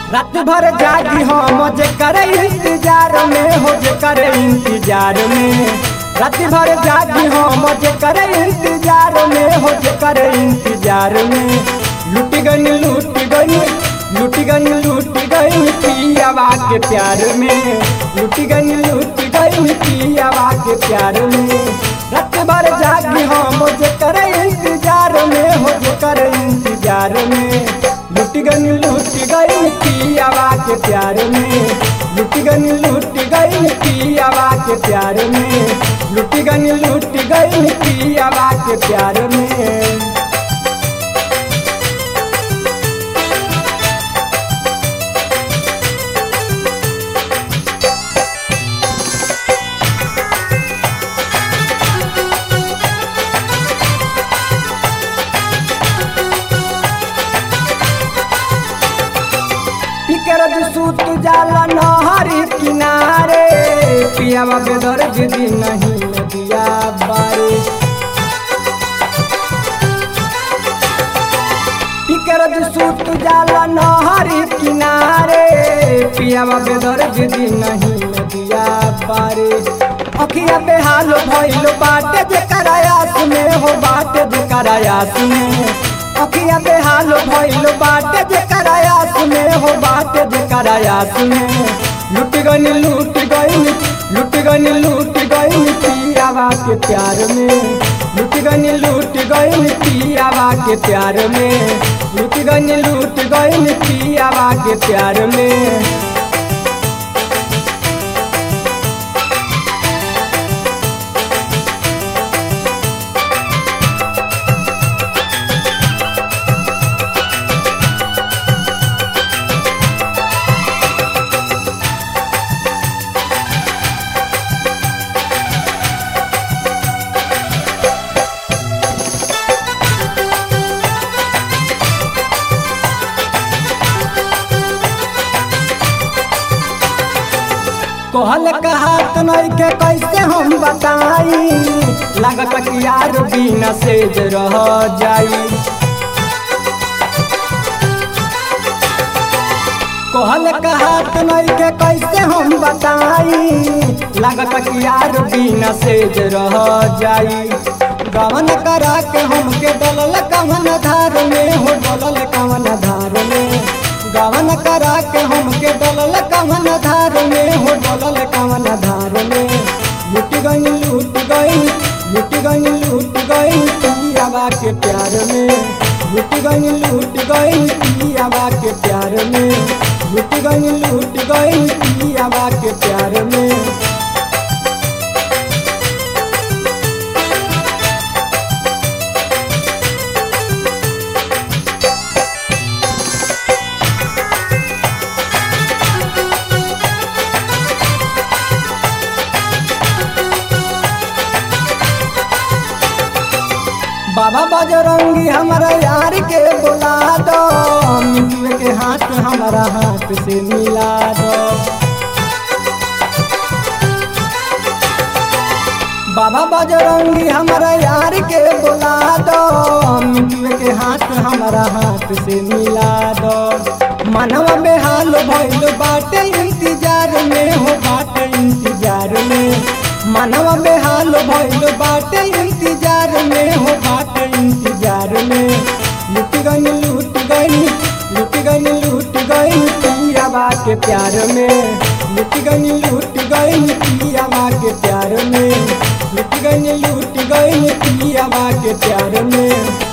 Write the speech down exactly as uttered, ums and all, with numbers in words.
रात भर जागी हम जे करे इंतजार में हो जे करे इंतजार में रात भर जागी हम जे करे इंतजार में हो जे करे इंतजार में लुट गन लुट गन लुट गन लुट गन पियावा के प्यार में लुट गन लुट गन पियावा के प्यार में रात भर जागी हम जे करे इंतजार में हो जे करे इंतजार में लुट गन लुट गई पियावा के प्यार में लुट गन लुट गई पियावा के प्यार में लुट गन लुट गई पियावा के प्यार में। सूत जाला नहरी किनारे पियावा बेदर जिदी नहीं नदिया बारे पिकरज सूत जाला नहरी किनारे पियावा बेदर जिदी नहीं नदिया बारे अखिया बेहाल भइल बाटे जे करायास में हो बाटे जे करायास में अखिया बेहाल भइल बाटे जे करायास में हो बाटे जे करायास में लुट गन लुट गई लुट गन लुट गई पियावा के प्यार में लुट गन लुट गई पियावा के प्यार में लुट गन लुट गई पियावा के प्यार में। कहल कहात नहीं के कैसे हम बताई लागत कि यार बिना सेज रह जाई कहल कहात नहीं के कैसे हम बताई लागत कि यार बिना सेज रह जाई गवन करा के हमके डलल कवन धार में हो डलल कवन धार में गवन करा के हमके डलल कवन धार में हो डलल कवन धार में लुट गई लुट गई लुट गई लुट गई पियावा के प्यार में लुट गई लुट गई पियावा के प्यार में लुट गई लुट गई पियावा के प्यार में। बाबा बजरंगी हमारा यार के बुला दो मिट्टी के हाथ हमारा हाथ से मिला दो बाबा बजरंगी हमारा यार के बुला दो मिट्टी के हाथ हमारा हाथ से मिला दो मनवा बेहाल भइल बाटे इंतजार में हो बाटे इंतजार में मनवा बेहाल भइल बाटे इंतजार में हो बाटे इंतजार में लुट गई लुट गई लुट गई लुट गई पियावा के प्यार में लुट गई लुट गई पियावा के प्यार में लुट गई लुट गई पियावा के प्यार में।